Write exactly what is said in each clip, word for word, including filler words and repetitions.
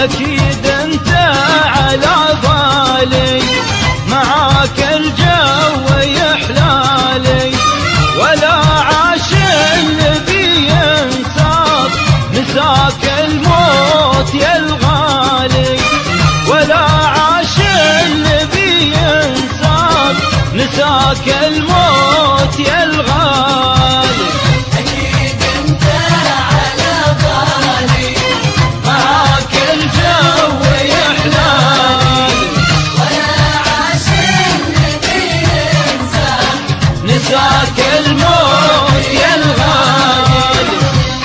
أكيد أنت على بالي، معاك الجو يحلالي، ولا عاش الذي ينساك نساك الموت يا الغالي، ولا عاش الذي ينساك نساك الموت يا الغالي. أكيد أنت على بالي، معاك الجو يحلالي، ولا عاش الذي ينساك نساك الموت يا الغالي.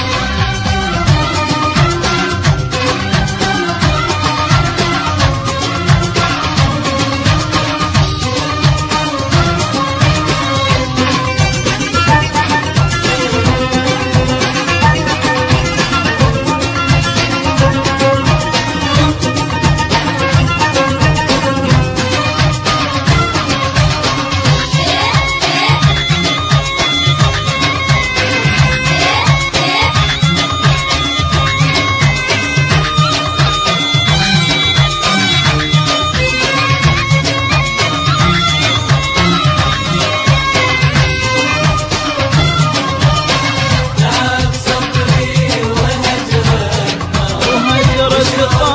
تعب صبري وهجرك وهجرك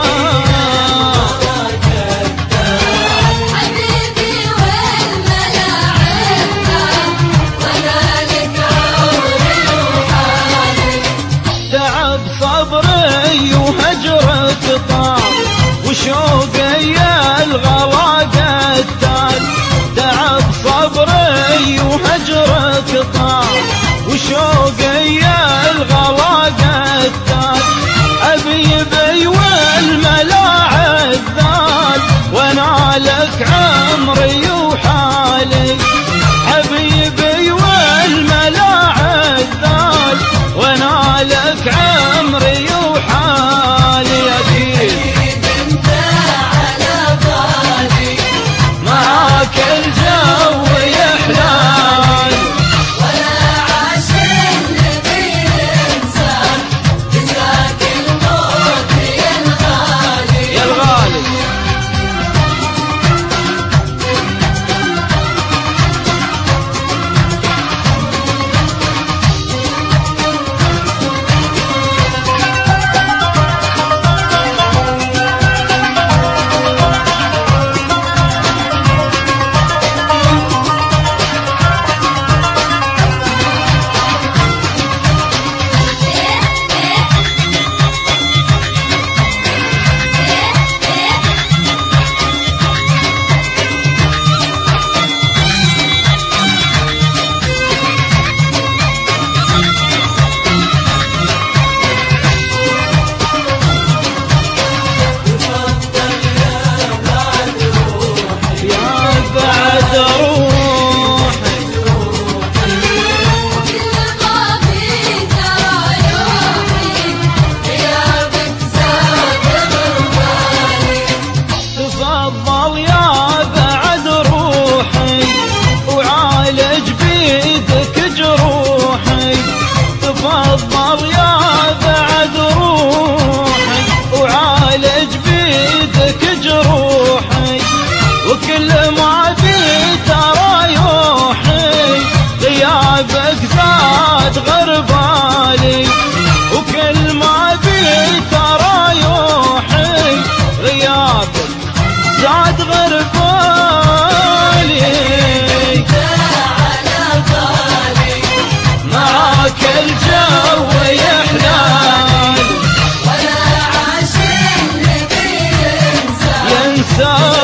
طال، حبيبي والملاعبنا، ولا لك عمري وحالي. تعب صبري وهجرك طال، وشوقي يا الغلا قتال. تعب صبري وهجرك طال، وشوقي يا الغلا قتال. حبيبي والملاعب ذال، وانا لك عمري وحالي. حبيبي والملاعب ذال، وانا لك عمري وحالي. أكيد أكيد أنت على بالي، معاك الجو يحلالي، ولا عاش الذي ينساك نساك الموت يا الغالي. يا الغالي. يا بعد روحي كل ما في ترى يومي، غيابك زاد غربالي. تفضل يا بعد روحي، وعالج بيدك جروحي. تفضل يا بعد روحي، وعالج بيدك جروحي. وكل ما بي ترى يوحي، غيابك زاد غربالي. وكل ما بي ترى يوحي، غيابك زاد غربالي. على بالي، معاك الجو يحلالي، ولا عاش الذي ينساك ينسى